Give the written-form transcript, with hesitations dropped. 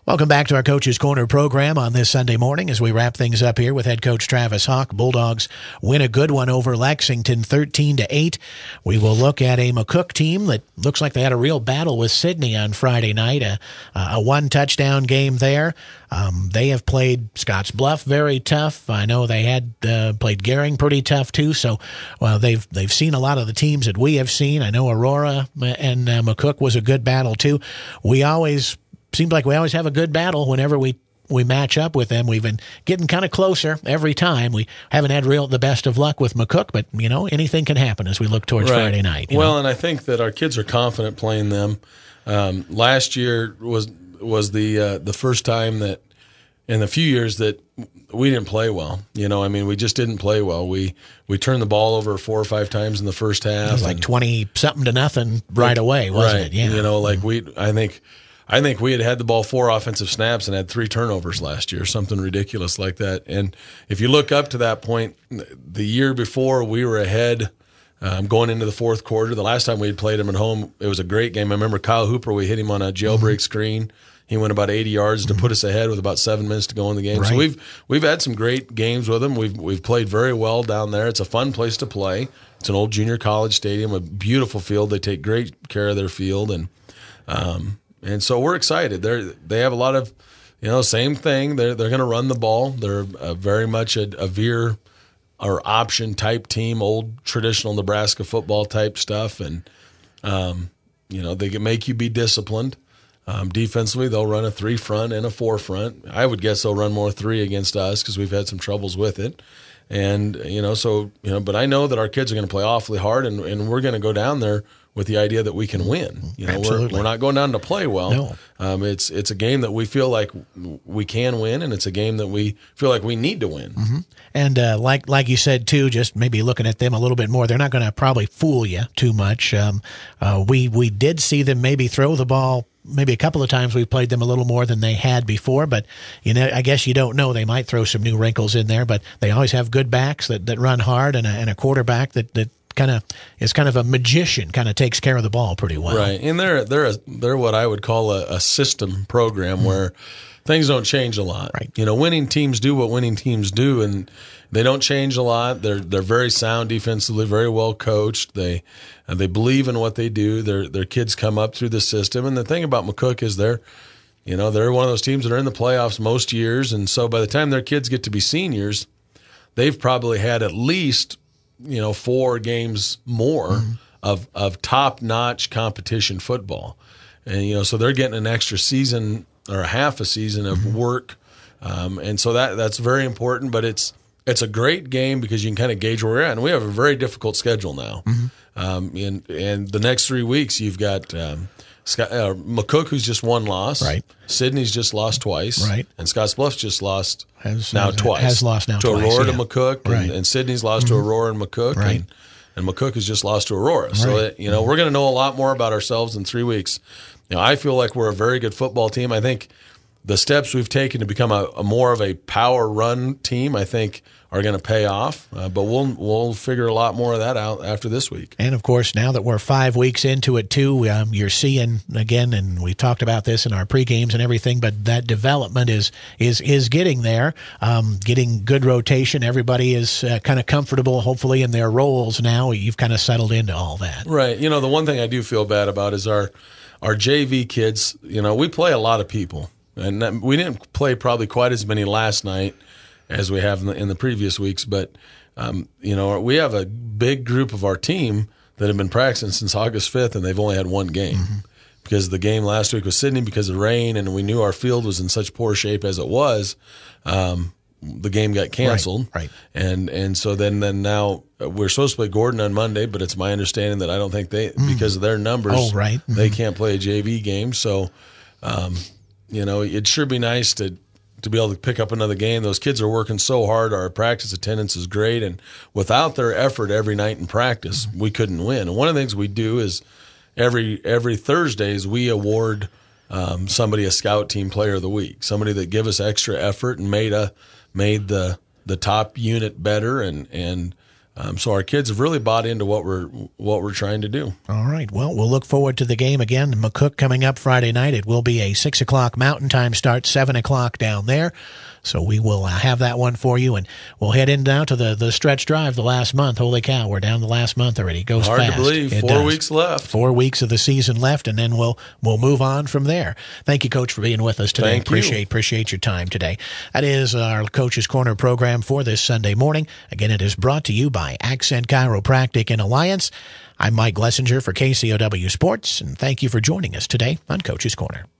Welcome back to our Coach's Corner program on this Sunday morning as we wrap things up here with head coach Travis Hawk. Bulldogs win a good one over Lexington 13-8. We will look at a McCook team that looks like they had a real battle with Sidney on Friday night, a one-touchdown game there. They have played Scottsbluff very tough. I know they had played Gering pretty tough too. So they've seen a lot of the teams that we have seen. I know Aurora and McCook was a good battle too. Seems like we always have a good battle whenever we match up with them. We've been getting kind of closer every time. We haven't had the best of luck with McCook, but, anything can happen as we look towards Friday night. And I think that our kids are confident playing them. Last year was the first time that in a few years that we didn't play well. We just didn't play well. We turned the ball over 4 or 5 times in the first half. It was like 20-something to nothing right away, wasn't it? Yeah. I think we had the ball 4 offensive snaps and had 3 turnovers last year, something ridiculous like that. And if you look up to that point, the year before we were ahead going into the fourth quarter. The last time we had played them at home, it was a great game. I remember Kyle Hooper, we hit him on a jailbreak screen. He went about 80 yards to put us ahead with about 7 minutes to go in the game. Right. So we've had some great games with them. We've played very well down there. It's a fun place to play. It's an old junior college stadium, a beautiful field. They take great care of their field, and so we're excited. They have a lot of, same thing. They're going to run the ball. They're very much a veer or option type team, old traditional Nebraska football type stuff, and they can make you be disciplined. Defensively, they'll run a 3 front and a 4 front. I would guess they'll run more 3 against us because we've had some troubles with it. And but I know that our kids are going to play awfully hard, and we're going to go down there with the idea that we can win. We're not going down to play well. No. It's a game that we feel like we can win, and it's a game that we feel like we need to win. Mm-hmm. And like you said too, just maybe looking at them a little bit more, they're not going to probably fool you too much. We did see them maybe throw the ball. Maybe a couple of times we played them a little more than they had before, but I guess you don't know. They might throw some new wrinkles in there, but they always have good backs that run hard and a quarterback that kind of is kind of a magician, kind of takes care of the ball pretty well. Right, and they're what I would call a system program where things don't change a lot. Right. Winning teams do what winning teams do, and they don't change a lot. They're very sound defensively, very well coached. They believe in what they do. Their kids come up through the system, and the thing about McCook is they're one of those teams that are in the playoffs most years, and so by the time their kids get to be seniors, they've probably had at least 4 games more of top-notch competition football. And, so they're getting an extra season or a half a season of work. And so that's very important, but it's a great game because you can kind of gauge where we're at. And we have a very difficult schedule now. And the next 3 weeks, you've got McCook, who's just 1 loss. Right. Sydney's just lost twice. Right. And Scottsbluff's just lost twice. Has lost now to twice. Aurora to McCook, right. and Sydney's lost to Aurora and McCook. Right. And McCook has just lost to Aurora. So, Right. We're going to know a lot more about ourselves in 3 weeks. I feel like we're a very good football team. I think the steps we've taken to become a more of a power run team, I think, are going to pay off. But we'll figure a lot more of that out after this week. And, of course, now that we're 5 weeks into it, too, you're seeing, again, and we talked about this in our pre-games and everything, but that development is getting there, getting good rotation. Everybody is kind of comfortable, hopefully, in their roles now. You've kind of settled into all that. Right. The one thing I do feel bad about is our JV kids. We play a lot of people. And we didn't play probably quite as many last night as we have in the previous weeks. But, we have a big group of our team that have been practicing since August 5th, and they've only had 1 game. Because the game last week was Sidney because of rain, and we knew our field was in such poor shape as it was. The game got canceled. Right. And so then now we're supposed to play Gordon on Monday, but it's my understanding that I don't think because of their numbers, they can't play a JV game. So, it'd sure be nice to be able to pick up another game. Those kids are working so hard. Our practice attendance is great, and without their effort every night in practice, we couldn't win. And one of the things we do is every Thursdays we award somebody a scout team player of the week, somebody that give us extra effort and made the top unit better, and So our kids have really bought into what we're trying to do. All right. Well, we'll look forward to the game again. McCook coming up Friday night. It will be a 6 o'clock Mountain Time start, 7 o'clock down there. So we will have that one for you, and we'll head in now to the stretch drive the last month. Holy cow, we're down the last month already. It goes hard fast. To believe. It 4 does. weeks left. 4 weeks of the season left, and then we'll move on from there. Thank you, Coach, for being with us today. Thank you. Appreciate your time today. That is our Coach's Corner program for this Sunday morning. Again, it is brought to you by Accent Chiropractic in Alliance. I'm Mike Glessinger for KCOW Sports, and thank you for joining us today on Coach's Corner.